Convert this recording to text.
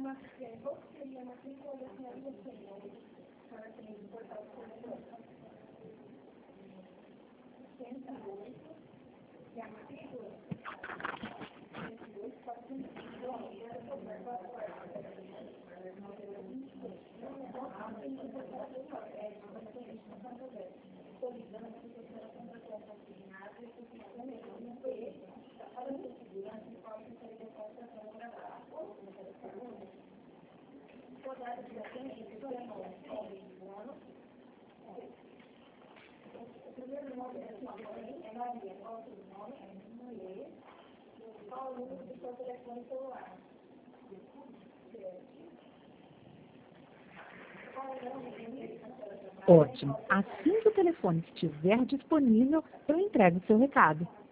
Ótimo. Assim que o telefone estiver disponível, eu entrego o seu recado.